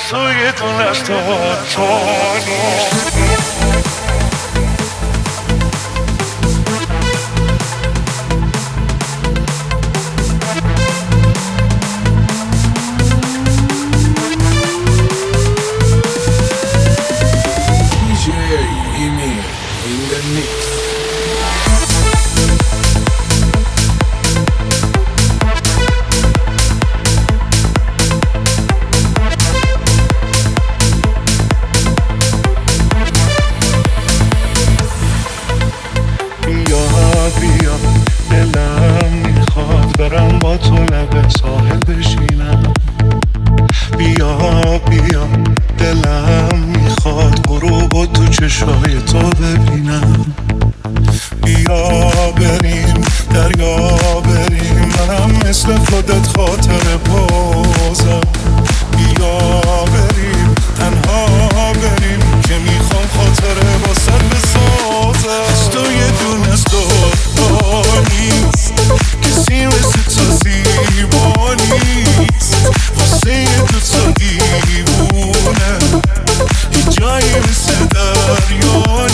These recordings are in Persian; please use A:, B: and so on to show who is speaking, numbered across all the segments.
A: سوی دون از تو نیست. برم با تو لب ساحل بشینم. بیا بیا دلم میخواد غروب و تو چشای تو ببینم. بیا بریم دریا بریم، منم مثل خودت خاطر بازم. بیا بریم تنها بریم که میخوام خاطره با سر بسازم. از تو یه دون از تو نیست، کسی مثل تو زیبا نیست. واسه یه دوتا دیوونه هیچ جایی مثل دریا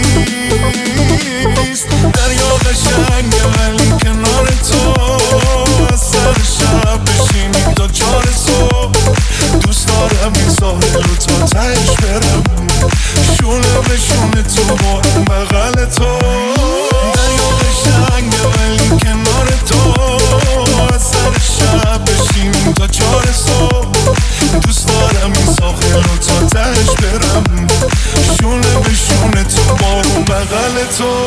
A: نیست. دریا قشنگه ولی کنار تو از سر شب بشینیم تا 4 صبح. دوست دارم این ساحل رو تا تهش برم، شونه به شونه تو بارم بغل تو. دریا قشنگه ولی کنار تو از سر شب بشینیم تا 4 صبح. دوست دارم این ساحل رو تا تهش برم، شونه به شونه تو بارم بغل تو.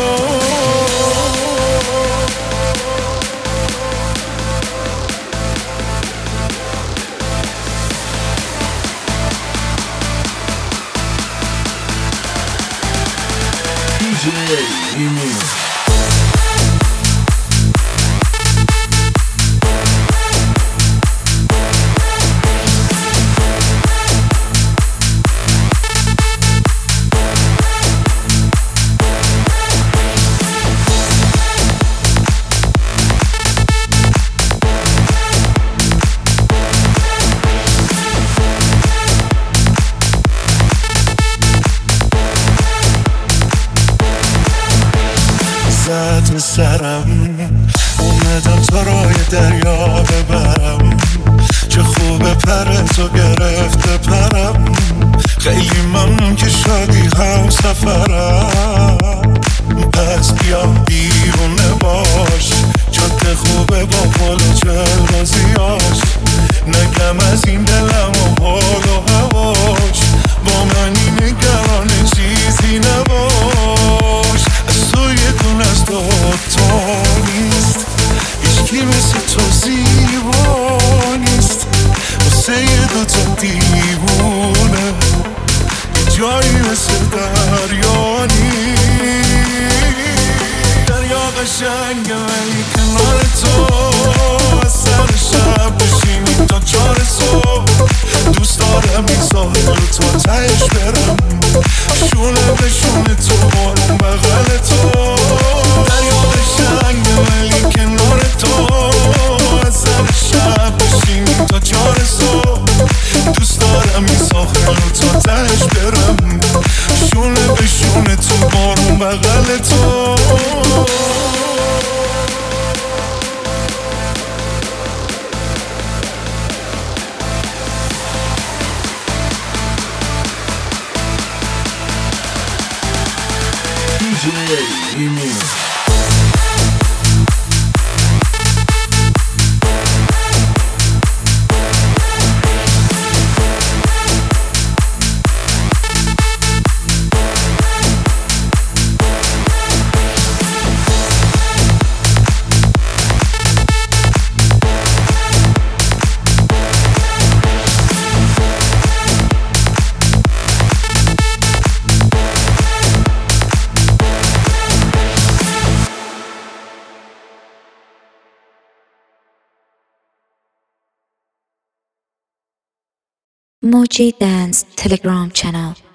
A: زد سرم اومدم تا راه دریا ببرم. چه خوبه پر تو گرفته پرم، خیلی ممنون که شادی هم سفرم. پس بیا دیوونه باش، جاده خوبه با پل و جلبازیاش. نگم از این دلم و حال و هواش، با منی نگران چیزی نباش. از تو یه دون از تو نیست، هیچکی مثل تو زیبا نیست. واسه یه دوتا دیوونه یه جایی مثل دریا نیست. دریا قشنگه ولی کنار تو از سر شب بشینیم تا 4 صبح. دوست دارم این ساحل رو تا تهش برم، شونه به شونه تو بارم بغل تو. دریا قشنگه ولی کنار تو از سر شب بشینیم تا 4 صبح. دوست دارم این ساحل رو تا تهش برم، شونه به شونه تو بارم بغل تو.
B: Moji Dance Telegram channel.